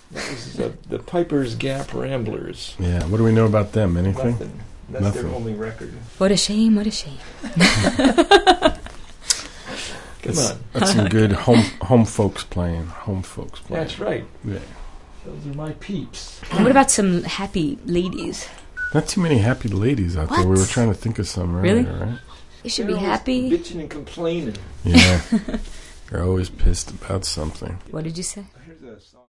This is the Piper's Gap Ramblers. Yeah, what do we know about them? Anything? Nothing. That's their only record. What a shame, what a shame. Come on. That's some good home folks playing. Home folks playing. That's right. Yeah. Those are my peeps. And what about some happy ladies? Not too many happy ladies out there. What? We were trying to think of some earlier, Really? right? You should They're be always happy. bitching and complaining. Yeah. You're always pissed about something. What did you say? Here's a song.